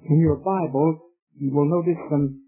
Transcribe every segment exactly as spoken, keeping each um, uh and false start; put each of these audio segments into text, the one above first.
In your Bible, you will notice some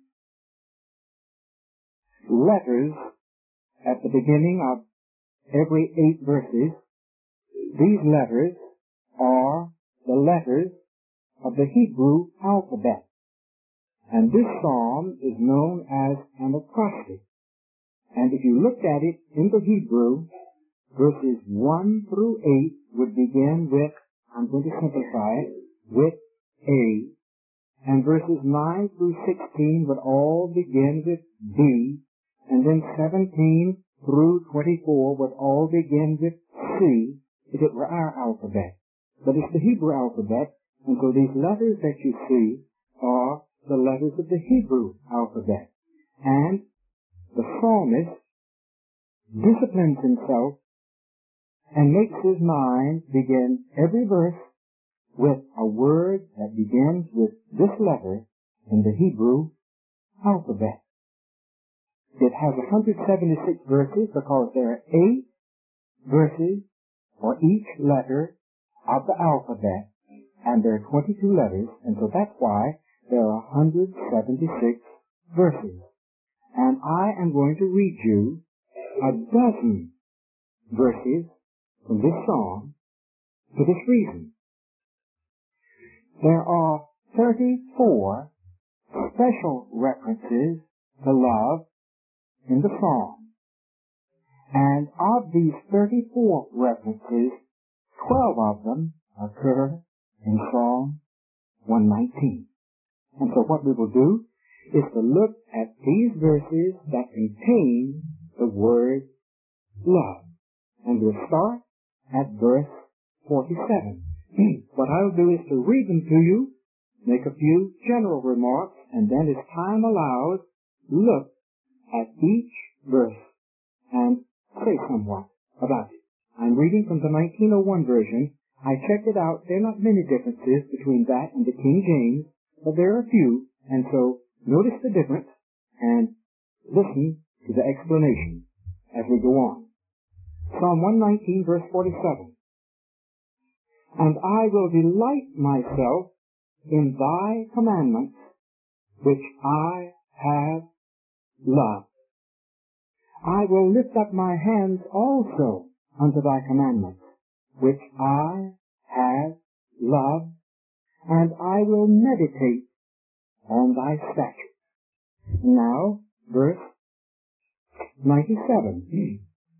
letters at the beginning of every eight verses. These letters are the letters of the Hebrew alphabet. And this psalm is known as an acrostic. And if you looked at it in the Hebrew, verses one through eight would begin with, I'm going to simplify it, with A. And verses nine through sixteen would all begin with B. And then seventeen through twenty-four would all begin with C, if it were our alphabet. But it's the Hebrew alphabet, and so these letters that you see are the letters of the Hebrew alphabet. And the psalmist disciplines himself and makes his mind begin every verse with a word that begins with this letter in the Hebrew alphabet. It has one hundred seventy-six verses because there are eight verses for each letter of the alphabet, and there are twenty-two letters, and so that's why there are one hundred seventy-six verses. And I am going to read you a dozen verses from this psalm for this reason. There are thirty-four special references to love in the psalm. And of these thirty-four references, twelve of them occur in Psalm one nineteen. And so what we will do is to look at these verses that contain the word love. And we'll start at verse forty-seven. What I'll do is to read them to you, make a few general remarks, and then as time allows, look at each verse and say somewhat about it. I'm reading from the nineteen oh one version. I checked it out. There are not many differences between that and the King James, but there are a few, and so notice the difference and listen to the explanation as we go on. Psalm one nineteen, verse forty-seven. And I will delight myself in thy commandments, which I have loved. I will lift up my hands also unto thy commandments, which I have loved, and I will meditate on thy statutes. Now, verse ninety-seven.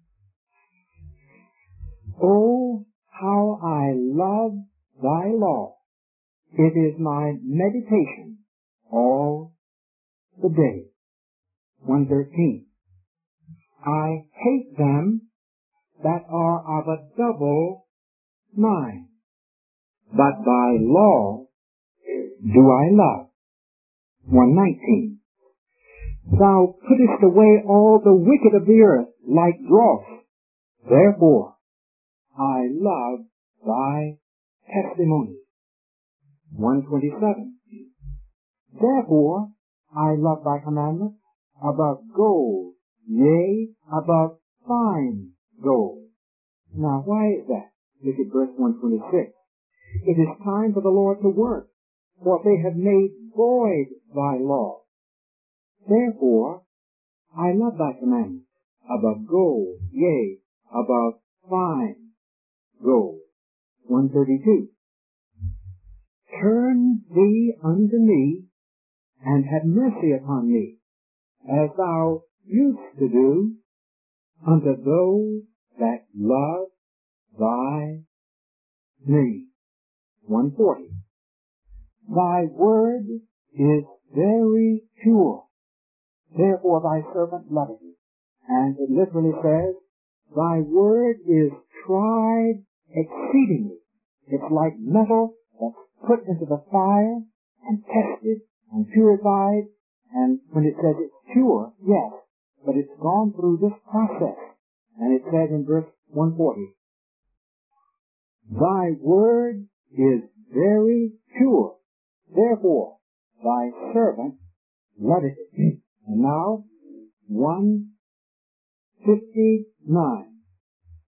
Oh, how I love thy law. It is my meditation all the day. one thirteen. I hate them that are of a double mind, but thy law do I love. one nineteen. Thou puttest away all the wicked of the earth like dross. Therefore I love thy testimonies. one twenty-seven. Therefore I love thy commandments above gold, yea, above fine gold. Now why is that? Look at verse one twenty-six. It is time for the Lord to work, for they have made void thy law. Therefore I love thy commandments above gold, yea, above fine gold. one thirty-two. Turn thee unto me, and have mercy upon me, as thou used to do unto those that love thy name. one forty. Thy word is very pure, therefore thy servant loveth it. And it literally says, thy word is tried exceedingly. It's like metal that's put into the fire and tested and purified. And when it says it's pure, yes, but it's gone through this process. And it says in verse one forty, thy word is very pure, therefore thy servant loveth it. And now, one fifty-nine.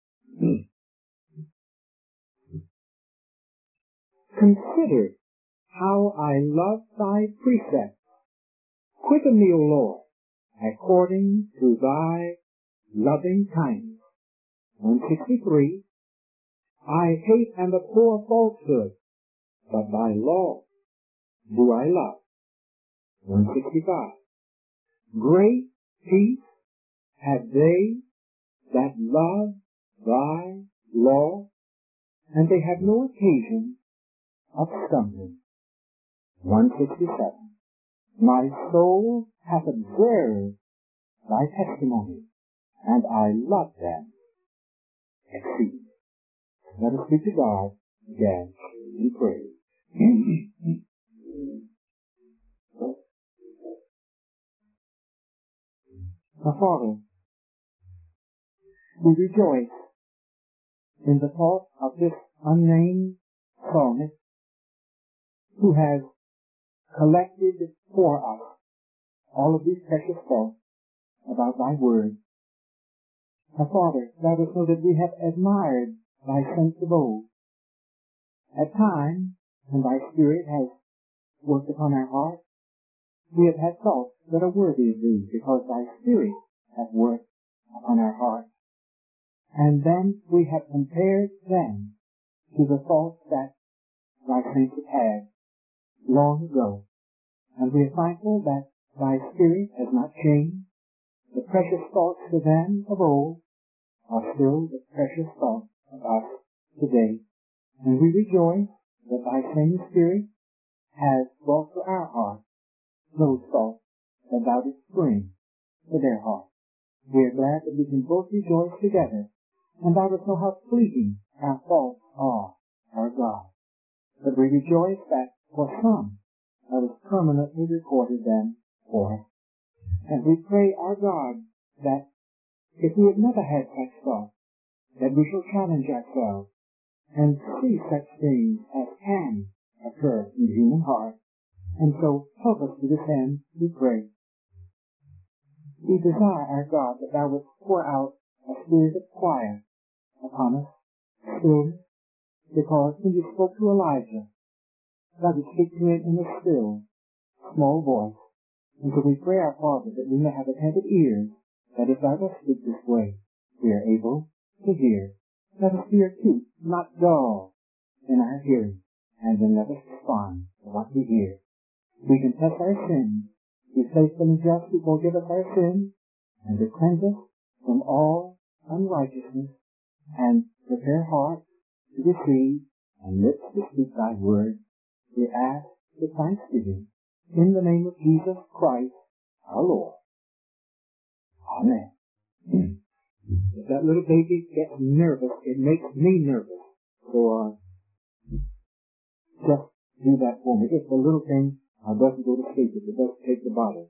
Consider how I love thy precepts. Quicken me, O Lord, according to thy loving kindness. one sixty-three, I hate and abhor falsehood, but thy law do I love. one sixty-five, great peace have they that love thy law, and they have no occasion of stumbling. one sixty-seven, my soul hath observed thy testimonies, and I love them exceedingly. Let us speak to God again in prayer. Now, Father, we rejoice in the thought of this unnamed psalmist who has collected for us all of these precious thoughts about thy word. Now, Father, let us know that we have admired thy saints of old. At times, when thy Spirit has worked upon our hearts, we have had thoughts that are worthy of thee, because thy Spirit hath worked upon our hearts. And then we have compared them to the thoughts that thy saints have had long ago. And we are thankful that thy Spirit has not changed. The precious thoughts to them of old are still the precious thoughts of us today. And we rejoice that thy same Spirit has brought to our hearts those thoughts that thou didst bring to their hearts. We are glad that we can both rejoice together, and thou dost know how fleeting our thoughts are, our God. But we rejoice that for some thou hast permanently recorded them for us. And we pray, our God, that if we have never had such thoughts, that we shall challenge ourselves and see such things as can occur in the human heart. And so help us to this end, we pray. We desire, our God, that thou wouldst pour out a spirit of quiet upon us, stillness, because when you spoke to Elijah, thou didst speak to him in a still, small voice. And so we pray, our Father, that we may have attentive ears, that if thou dost speak this way, we are able to hear. Let us be acute, not dull, in our hearing, and then let us respond to what we hear. We confess our sins. Be faithful and just to forgive us our sins, and to cleanse us from all unrighteousness, and prepare hearts to receive, and lips to speak thy word. We ask with thanksgiving, in the name of Jesus Christ, our Lord. Amen. If that little baby gets nervous, it makes me nervous. So, uh, just do that for me. If the little thing uh, doesn't go to sleep, if it doesn't take the bottle.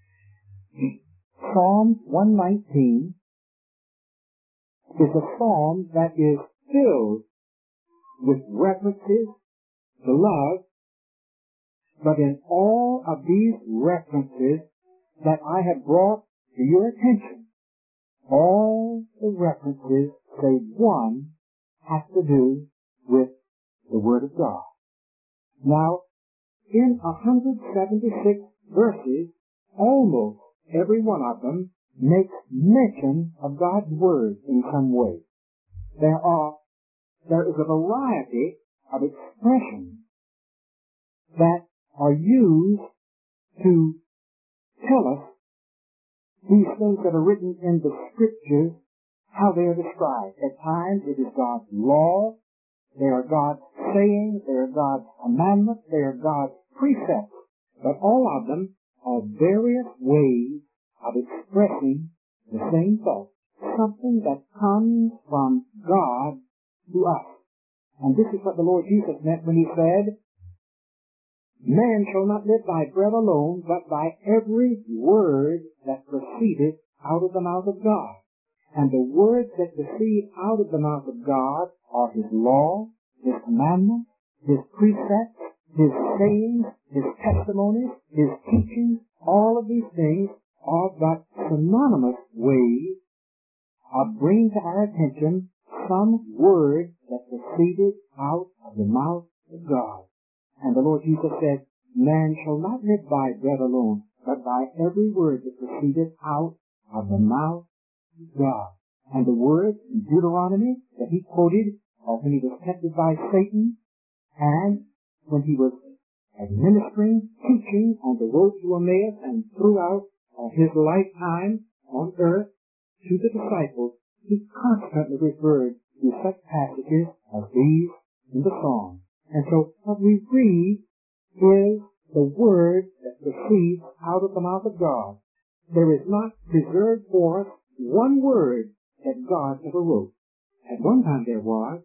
Psalm one nineteen is a psalm that is filled with references to love, but in all of these references that I have brought to your attention, all the references, save one, have to do with the Word of God. Now, in one hundred seventy-six verses, almost every one of them makes mention of God's Word in some way. There are, there is a variety of expressions that are used to tell us these things that are written in the Scriptures, how they are described. At times it is God's law, they are God's sayings, they are God's commandments, they are God's precepts. But all of them are various ways of expressing the same thought, something that comes from God to us. And this is what the Lord Jesus meant when he said, man shall not live by bread alone, but by every word that proceedeth out of the mouth of God. And the words that proceed out of the mouth of God are His law, His commandments, His precepts, His sayings, His testimonies, His teachings. All of these things are but synonymous ways of bringing to our attention some word that proceeded out of the mouth of God. And the Lord Jesus said, man shall not live by bread alone, but by every word that proceedeth out of the mouth of God. And the words in Deuteronomy that he quoted of when he was tempted by Satan, and when he was administering, teaching on the road to Emmaus and throughout uh, his lifetime on earth to the disciples, he constantly referred to such passages as these in the Psalms. And so what we read is the word that proceeds out of the mouth of God. There is not preserved for us one word that God ever wrote. At one time there was.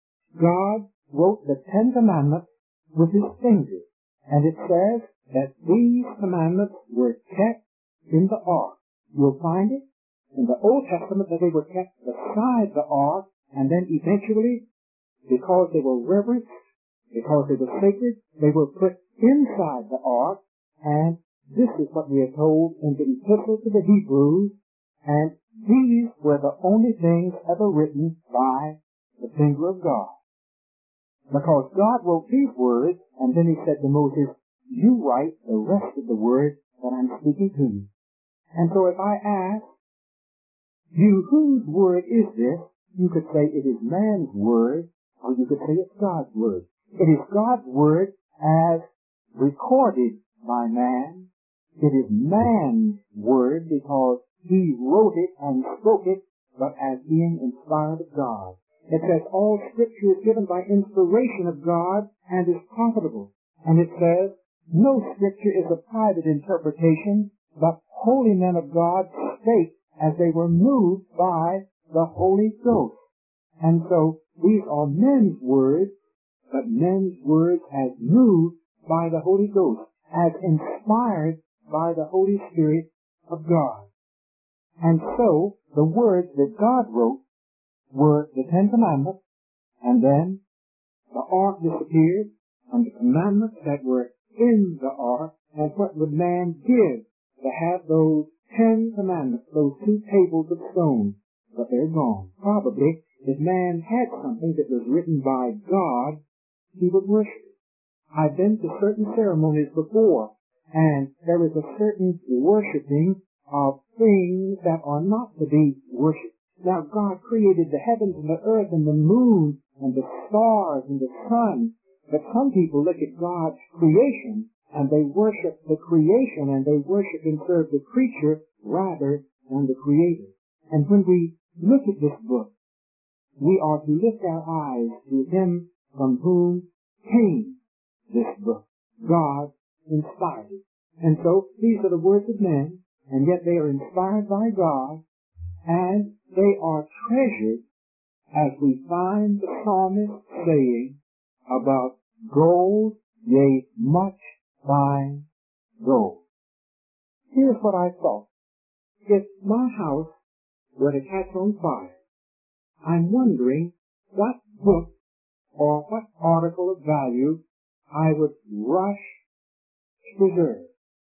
God wrote the Ten Commandments with his finger. And it says that these commandments were kept in the ark. You'll find it in the Old Testament that they were kept beside the ark, and then eventually, because they were reverenced, because they were sacred, they were put inside the ark, and this is what we are told in the Epistle to the Hebrews, and these were the only things ever written by the finger of God. Because God wrote these words, and then he said to Moses, you write the rest of the words that I'm speaking to you. And so if I ask you, whose word is this? You could say it is man's word, or you could say it's God's word. It is God's word as recorded by man. It is man's word because he wrote it and spoke it, but as being inspired of God. It says all Scripture is given by inspiration of God and is profitable. And it says no Scripture is a private interpretation, but holy men of God spake as they were moved by the Holy Ghost. And so these are men's words, but men's words as moved by the Holy Ghost, as inspired by the Holy Spirit of God. And so the words that God wrote were the Ten Commandments, and then the ark disappeared, and the commandments that were in the ark, and what would man give to have those Ten Commandments, those two tables of stone? But they're gone. Probably, if man had something that was written by God, he would worship it. I've been to certain ceremonies before, and there is a certain worshiping of things that are not to be worshipped. Now, God created the heavens and the earth and the moon and the stars and the sun, but some people look at God's creation and they worship the creation and they worship and serve the creature rather than the Creator. And when we look at this book, we are to lift our eyes to him from whom came this book. God inspired it. And so these are the words of men, and yet they are inspired by God, and they are treasured, as we find the psalmist saying about gold, yea, much fine gold. Here's what I thought. If my house were to catch on fire, I'm wondering what book or what article of value I would rush to preserve.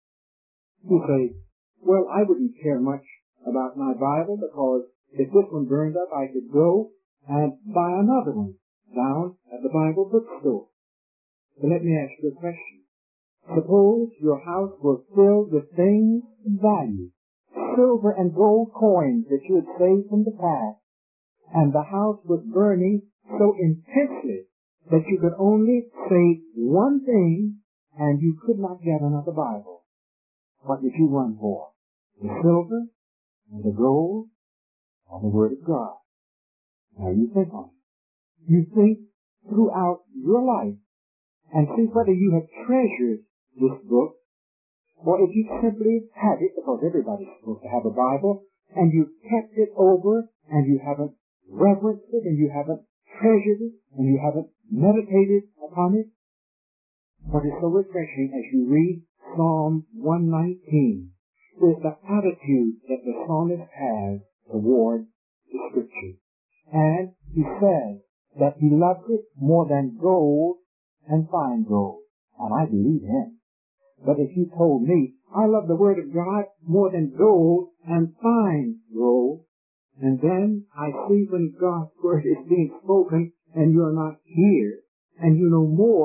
You say, well, I wouldn't care much about my Bible because if this one burned up, I could go and buy another one down at the Bible bookstore. But let me ask you a question. Suppose your house was filled with things of value, silver and gold coins that you had saved from the past, and the house was burning so intensely that you could only save one thing and you could not get another Bible. What would you run for? The silver and the gold or the Word of God? Now you think on it. You think throughout your life and see whether you have treasured this book, or if you simply have it, because everybody's supposed to have a Bible, and you've kept it over, and you haven't reverenced it, and you haven't treasured it, and you haven't meditated upon it. What is so refreshing as you read Psalm one nineteen is the attitude that the psalmist has toward the Scripture. And he says that he loves it more than gold and fine gold. And I believe him. But if you told me, I love the Word of God more than gold and fine gold, and then I see when God's Word is being spoken and you're not here, and you know more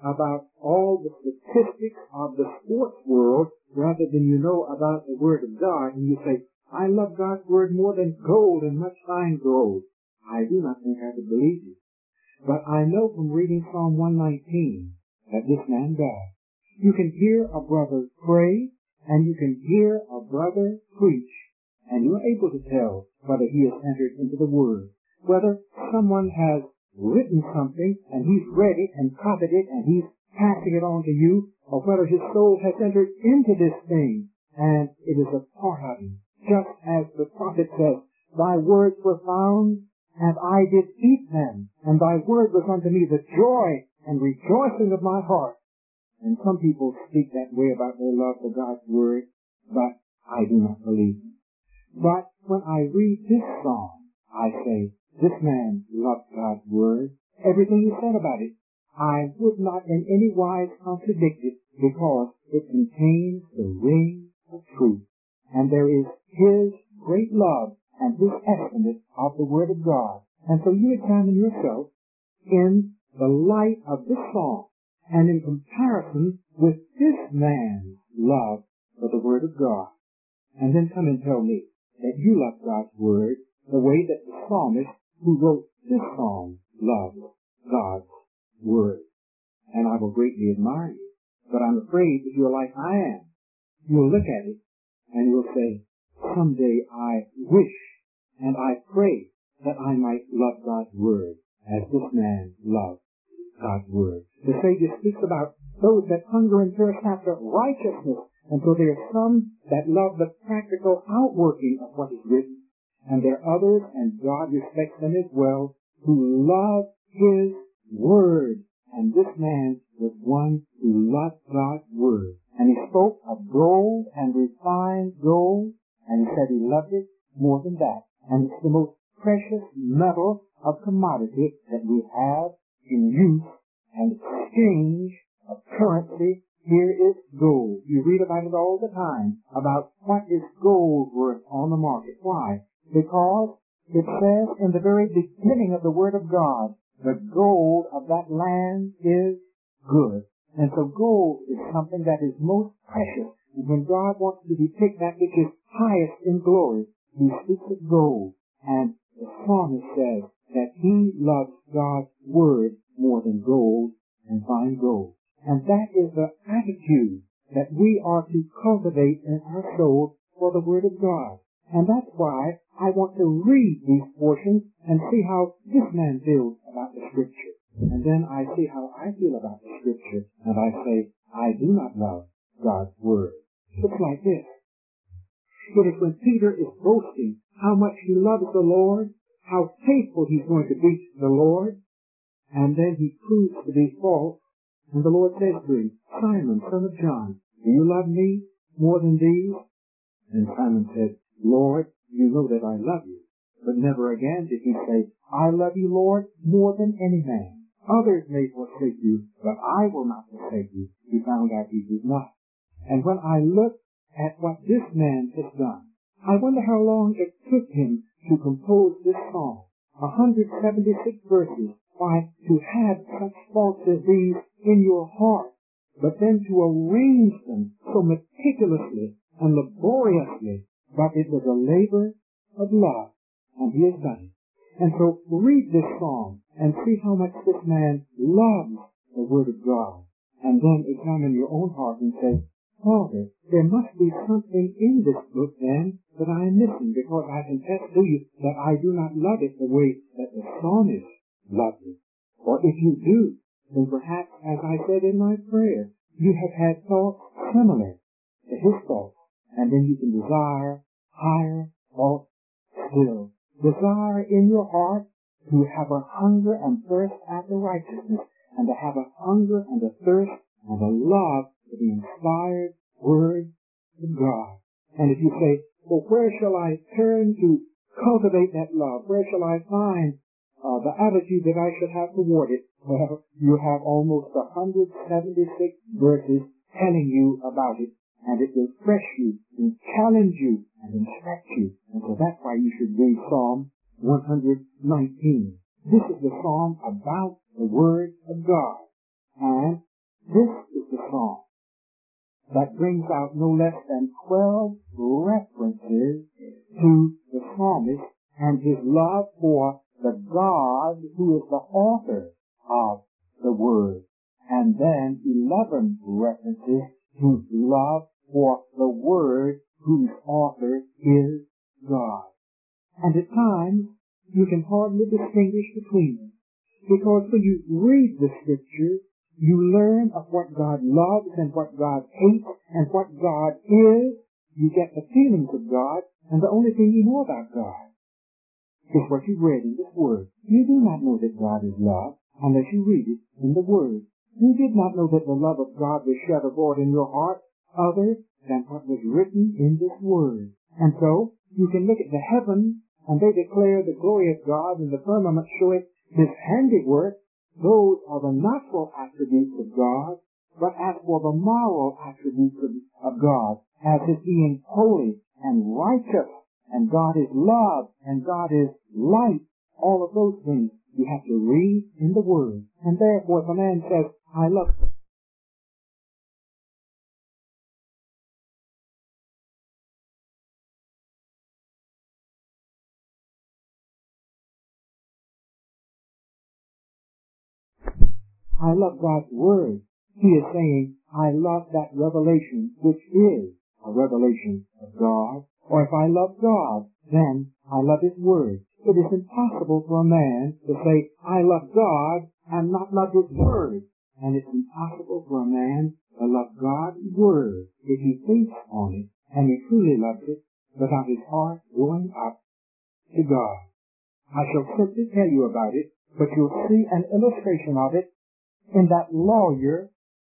about all the statistics of the sports world rather than you know about the Word of God, and you say, I love God's Word more than gold and much fine gold, I do not think I could believe you. But I know from reading Psalm one nineteen that this man does. You can hear a brother pray, and you can hear a brother preach, and you're able to tell whether he has entered into the Word, whether someone has written something and he's read it and copied it and he's passing it on to you, or whether his soul has entered into this thing and it is a part of him. Just as the prophet says, thy words were found and I did eat them, and thy word was unto me the joy and rejoicing of my heart. And some people speak that way about their love for God's Word, but I do not believe them. But when I read this psalm, I say, this man loved God's Word. Everything he said about it, I would not in any wise contradict it, because it contains the ring of truth. And there is his great love and his estimate of the Word of God. And so you examine yourself in the light of this psalm and in comparison with this man's love for the Word of God. And then come and tell me that you love God's Word the way that the psalmist who wrote this psalm loved God's Word. And I will greatly admire you. But I'm afraid if you're like I am, you'll look at it and you'll say, someday I wish and I pray that I might love God's Word as this man loved God's Word. The Savior speaks about those that hunger and thirst after righteousness, and so there are some that love the practical outworking of what is written, and there are others, and God respects them as well, who love His Word. And this man was one who loved God's Word. And he spoke of gold and refined gold, and he said he loved it more than that. And it's the most precious metal of commodity that we have in use and exchange of currency. Here is gold. You read about it all the time, about what is gold worth on the market. Why? Because it says in the very beginning of the Word of God, the gold of that land is good. And so gold is something that is most precious. And when God wants to depict that which is highest in glory, He speaks of gold. And the psalmist says that he loves God's Word more than gold and fine gold. And that is the attitude that we are to cultivate in our soul for the Word of God. And that's why I want to read these portions and see how this man feels about the Scripture. And then I see how I feel about the Scripture, and I say, I do not love God's Word. It's like this. It is when Peter is boasting how much he loves the Lord, how faithful he's going to be to the Lord, and then he proves to be false, and the Lord says to him, Simon, son of John, do you love me more than these? And Simon said, Lord, you know that I love you. But never again did he say, I love you, Lord, more than any man. Others may forsake you, but I will not forsake you. He found out he did not. And when I look at what this man has done, I wonder how long it took him to compose this psalm. one hundred seventy-six verses. Why, to have such thoughts as these in your heart, but then to arrange them so meticulously and laboriously, but it was a labor of love, and he has done it. And so read this psalm and see how much this man loves the Word of God, and then examine your own heart and say, Father, there must be something in this book then that I am missing, because I confess to you that I do not love it the way that the psalmist loved it. Or if you do, then perhaps, as I said in my prayer, you have had thoughts similar to his thoughts, and then you can desire higher thoughts still. Desire in your heart to have a hunger and thirst after righteousness, and to have a hunger and a thirst and a love for the inspired Word of God. And if you say, well, where shall I turn to cultivate that love? Where shall I find uh, the attitude that I should have toward it? Well, you have almost one hundred seventy-six verses telling you about it, and it will refresh you and challenge you and instruct you. And so that's why you should read Psalm one hundred nineteen. This is the psalm about the Word of God. And This is the psalm that brings out no less than twelve references to the psalmist and his love for the God who is the author of the Word, and then eleven references to love for the Word whose author is God. And at times, you can hardly distinguish between them, because when you read the Scriptures, you learn of what God loves and what God hates and what God is. You get the feelings of God, and the only thing you know about God is what you read in this Word. You do not know that God is love unless you read it in the Word. You did not know that the love of God was shed abroad in your heart other than what was written in this Word. And so, you can look at the heavens, and they declare the glory of God, and the firmament showeth His handiwork. Those are the natural attributes of God, but as for the moral attributes of, of God, as His being holy and righteous, and God is love, and God is light, all of those things you have to read in the Word. And therefore, if a man says, I love God, I love God's Word, he is saying, I love that revelation, which is a revelation of God. Or if I love God, then I love His Word. It is impossible for a man to say, I love God, and not love His Word. And it's impossible for a man to love God's Word if he thinks on it, and he truly loves it, without his heart going up to God. I shall simply tell you about it, but you'll see an illustration of it in that lawyer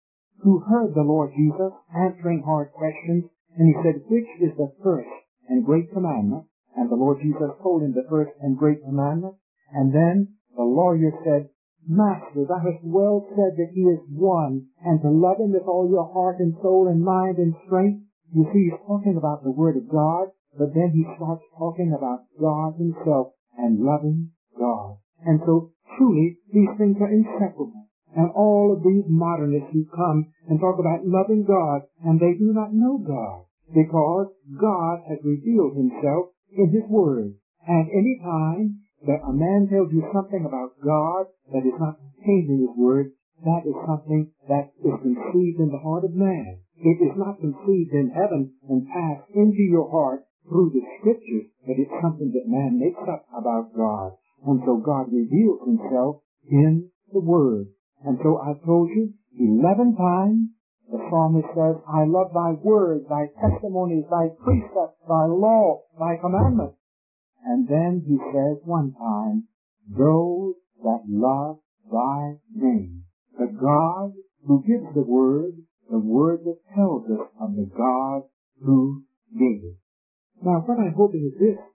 who heard the Lord Jesus answering hard questions, and he said, which is the first and great commandment? And the Lord Jesus told him the first and great commandment. And then the lawyer said, Master, thou hast well said that He is one, and to love Him with all your heart and soul and mind and strength. You see, he's talking about the Word of God, but then he starts talking about God Himself and loving God. And so, truly, these things are inseparable. And all of these modernists who come and talk about loving God, and they do not know God, because God has revealed Himself in His Word. And any time that a man tells you something about God that is not contained in His Word, that is something that is conceived in the heart of man. It is not conceived in heaven and passed into your heart through the Scriptures, but it's something that man makes up about God. And so God reveals Himself in the Word. And so I told you, eleven times, the psalmist says, I love Thy word, Thy testimonies, Thy precepts, Thy law, Thy commandments. And then he says one time, those that love Thy name. The God who gives the word, the word that tells us of the God who gave it. Now what I'm hoping is this,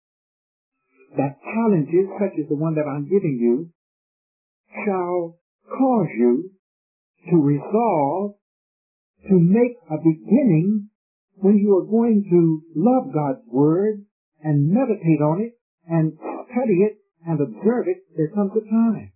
that challenges such as the one that I'm giving you shall cause you to resolve to make a beginning when you are going to love God's Word and meditate on it and study it and observe it. There comes a time.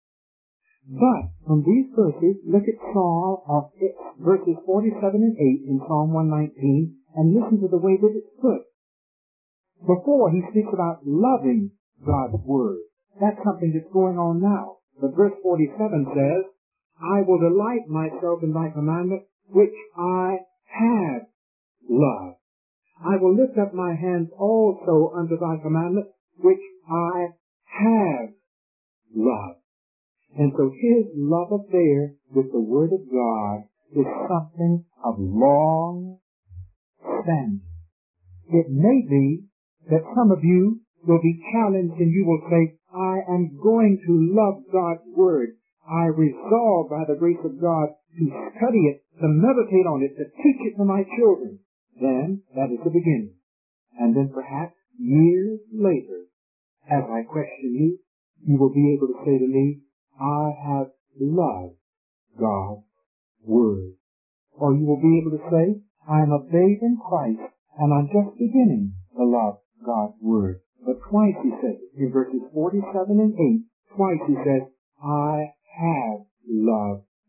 But from these verses, look at Psalm of verses forty-seven and eight in Psalm one nineteen and listen to the way that it's put. Before he speaks about loving God's Word. That's something that's going on now. But verse forty-seven says, I will delight myself in Thy commandment, which I have loved. I will lift up my hands also unto Thy commandment, which I have loved. And so his love affair with the Word of God is something of long standing. It may be that some of you will be challenged and you will say, I am going to love God's Word. I resolve by the grace of God to study it, to meditate on it, to teach it to my children. Then that is the beginning. And then perhaps years later, as I question you, you will be able to say to me, I have loved God's Word. Or you will be able to say, I am a babe in Christ and I'm just beginning to love God's Word. But twice he says, in verses forty-seven and eight, twice he says, I have loved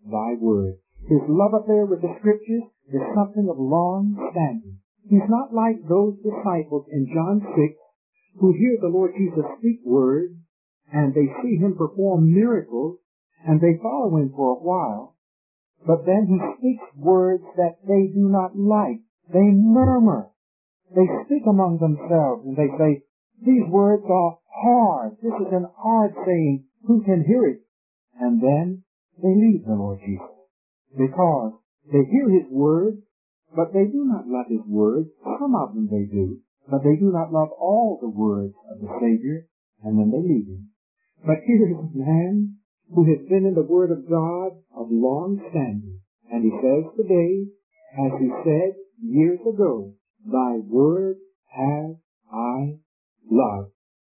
thy word. His love affair with the scriptures is something of long standing. He's not like those disciples in John six who hear the Lord Jesus speak words and they see him perform miracles and they follow him for a while, but then he speaks words that they do not like. They murmur. They speak among themselves and they say, these words are hard. This is an hard saying. Who can hear it? And then they leave the Lord Jesus because they hear his words, but they do not love his words. Some of them they do, but they do not love all the words of the Savior, and then they leave him. But here is a man who has been in the Word of God of long standing, and he says today, as he said years ago, thy word have I loved.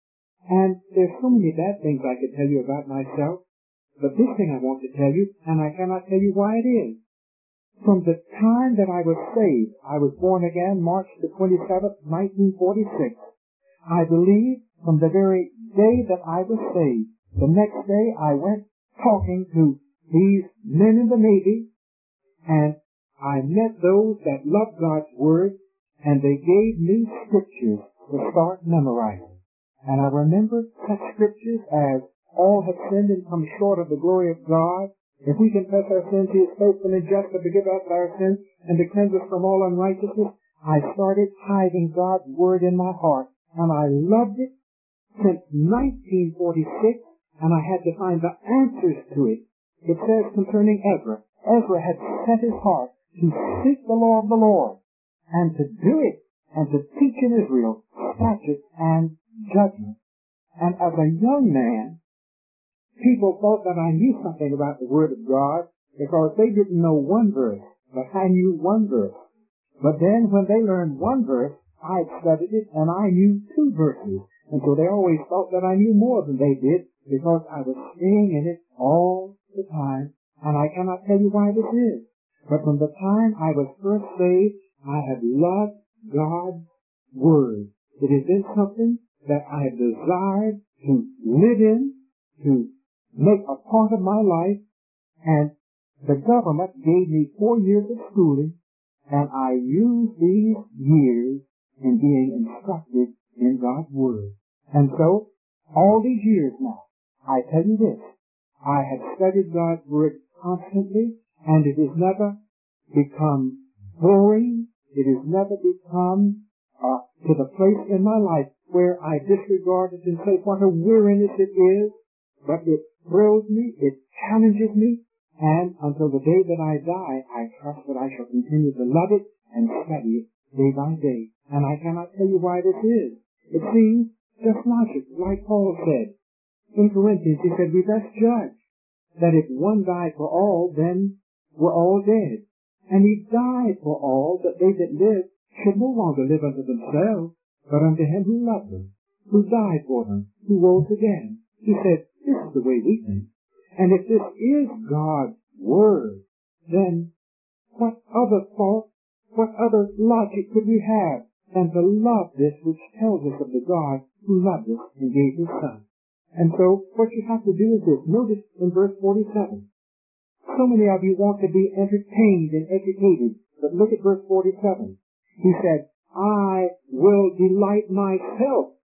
And there's so many bad things I could tell you about myself, but this thing I want to tell you, and I cannot tell you why it is. From the time that I was saved, I was born again March the twenty-seventh, nineteen forty-six. I believe from the very day that I was saved, the next day I went talking to these men in the Navy, and I met those that loved God's Word, and they gave me scriptures to start memorizing. And I remember such scriptures as, all have sinned and come short of the glory of God. If we confess our sins, he is faithful and just to forgive us our sins and to cleanse us from all unrighteousness. I started hiding God's Word in my heart, and I loved it since nineteen forty-six, and I had to find the answers to it. It says concerning Ezra, Ezra had set his heart to seek the law of the Lord, and to do it, and to teach in Israel statutes and judgment. And as a young man, people thought that I knew something about the Word of God because they didn't know one verse, but I knew one verse. But then when they learned one verse, I had studied it and I knew two verses. And so they always thought that I knew more than they did because I was staying in it all the time. And I cannot tell you why this is. But from the time I was first saved, I have loved God's Word. It has been something that I have desired to live in, to make a part of my life, and the government gave me four years of schooling, and I used these years in being instructed in God's Word. And so, all these years now, I tell you this, I have studied God's Word constantly, and it has never become boring, it has never become uh, to the place in my life where I disregard it and say what a weariness it is, but it thrills me, it challenges me, and until the day that I die, I trust that I shall continue to love it and study it day by day. And I cannot tell you why this is. It seems just logic, like Paul said. In Corinthians, he said, we thus judge that if one died for all, then we're all dead. And he died for all, that they that live should no longer live unto themselves, but unto him who loved them, who died for them, who rose again. He said, this is the way we think. And if this is God's Word, then what other thought, what other logic could we have than to love this which tells us of the God who loved us and gave his Son? And so what you have to do is this. Notice in verse forty-seven. So many of you want to be entertained and educated, but look at verse forty-seven. He said, I will delight myself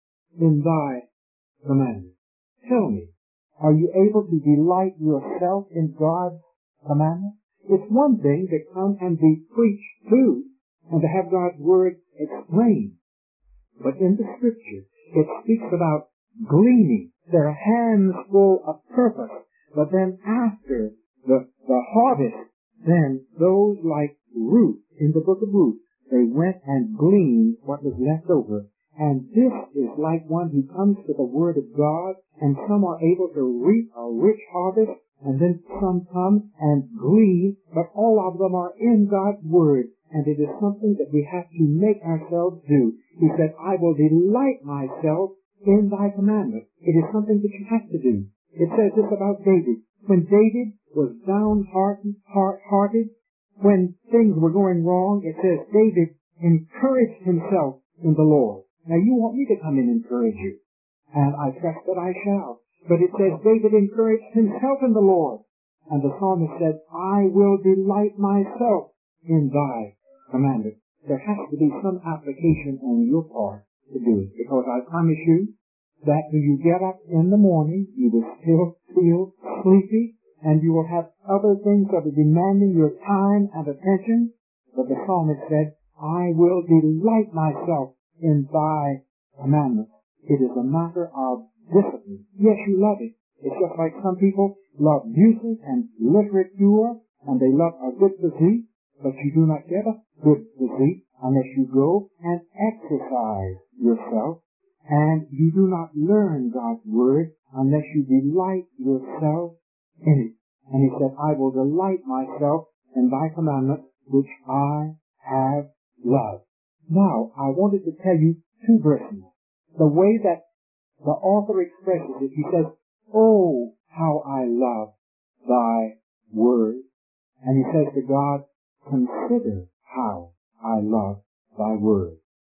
in thy commandments. Tell me, are you able to delight yourself in God's commandments? It's one thing to come and be preached to and to have God's Word explained. But in the Scripture, it speaks about gleaning. Their hands full of purpose. But then after the, the harvest, then those like Ruth in the book of Ruth, they went and gleaned what was left over. And this is like one who comes to the Word of God, and some are able to reap a rich harvest, and then some come and glean, but all of them are in God's Word, and it is something that we have to make ourselves do. He said, I will delight myself in thy commandments. It is something that you have to do. It says this about David. When David was downhearted, hearted, when things were going wrong, it says David encouraged himself in the Lord. Now you want me to come and encourage you, and I trust that I shall. But it says David encouraged himself in the Lord. And the psalmist said, I will delight myself in thy commandments. There has to be some application on your part to do it, because I promise you that when you get up in the morning, you will still feel sleepy, and you will have other things that are demanding your time and attention. But the psalmist said, I will delight myself in thy commandments. It is a matter of discipline. Yes, you love it. It's just like some people love music and literature, and they love a good physique, but you do not get a good physique unless you go and exercise yourself, and you do not learn God's word unless you delight yourself in it. And he said, I will delight myself in thy commandments, which I have loved. Now, I wanted to tell you two verses. The way that the author expresses it, he says, oh, how I love thy word. And he says to God, consider how I love thy word.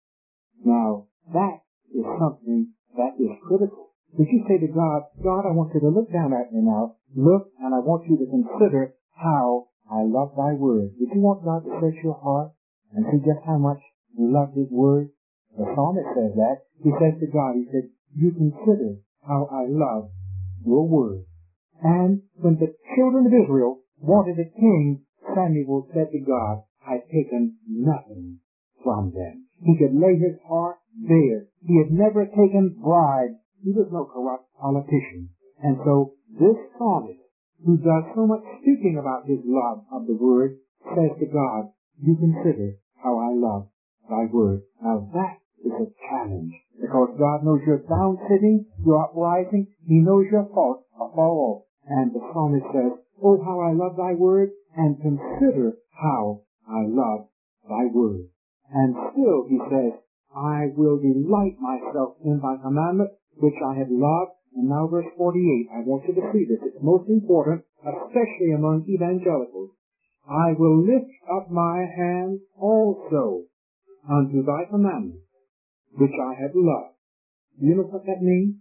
Now, that is something that is critical. If you say to God, God, I want you to look down at me now, look, and I want you to consider how I love thy word. If you want God to search your heart and see just how much you love his word, the psalmist says that. He says to God, he said, you consider how I love your word. And when the children of Israel wanted a king, Samuel said to God, I've taken nothing from them. He could lay his heart bare. He had never taken bribes. He was no corrupt politician. And so this psalmist, who does so much speaking about his love of the word, says to God, you consider how I love thy word. Now that is a challenge, because God knows you're down sitting, you're uprising, he knows your faults are far off. And the psalmist says, oh, how I love thy word, and consider how I love thy word. And still, he says, I will delight myself in thy commandment, which I have loved. And now verse forty-eight, I want you to see this. It's most important, especially among evangelicals. I will lift up my hands also unto thy commandments, which I have loved. You know what that means?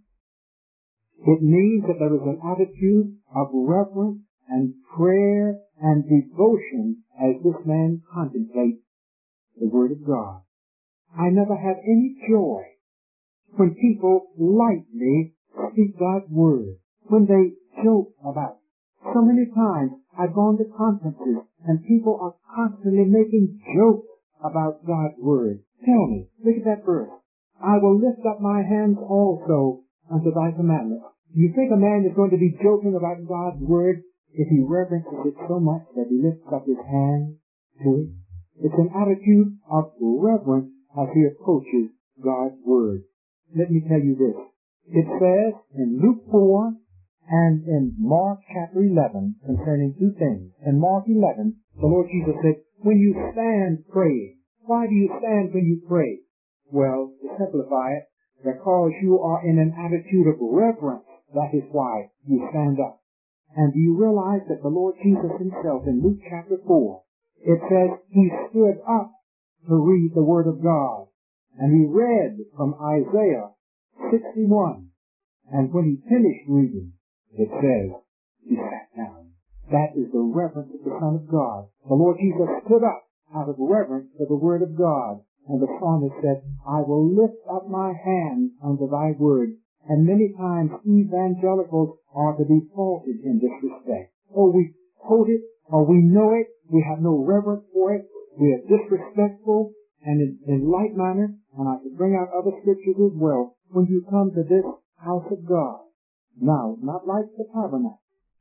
It means that there is an attitude of reverence and prayer and devotion as this man contemplates the Word of God. I never have any joy when people lightly speak God's Word, when they joke about it. So many times I've gone to conferences and people are constantly making jokes about God's Word. Tell me, look at that verse. I will lift up my hands also unto thy commandments. You think a man is going to be joking about God's Word if he reverences it so much that he lifts up his hands to it? It's an attitude of reverence as he approaches God's Word. Let me tell you this. It says in Luke four and in Mark chapter eleven concerning two things. In Mark eleven, the Lord Jesus said, when you stand praying, why do you stand when you pray? Well, to simplify it, because you are in an attitude of reverence. That is why you stand up. And do you realize that the Lord Jesus himself in Luke chapter four, it says he stood up to read the Word of God. And he read from Isaiah sixty-one. And when he finished reading, it says he sat down. That is the reverence of the Son of God. The Lord Jesus stood up out of reverence for the Word of God. And the psalmist said, I will lift up my hands unto thy word. And many times evangelicals are to be faulted in this respect. Oh, we quote it, or we know it, we have no reverence for it, we are disrespectful, and in, in like manner, and I could bring out other scriptures as well, when you come to this house of God. Now, not like the tabernacle,